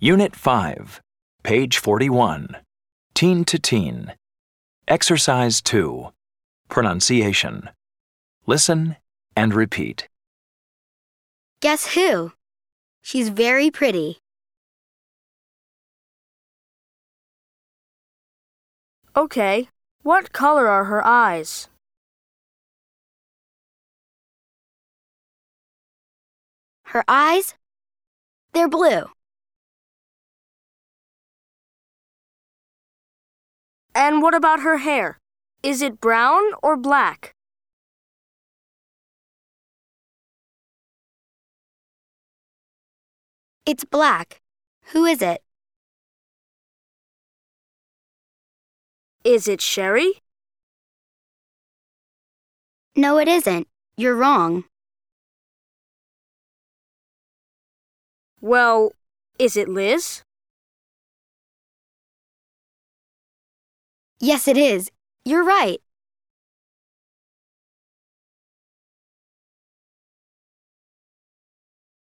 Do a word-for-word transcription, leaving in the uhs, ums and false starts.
Unit five, page forty-one. Teen to Teen. Exercise two. Pronunciation. Listen and repeat. Guess who? She's very pretty. Okay, what color are her eyes? Her eyes? They're blue. And what about her hair? Is it brown or black? It's black. Who is it? Is it Sherry? No, it isn't. You're wrong. Well, is it Liz? Yes, it is. You're right.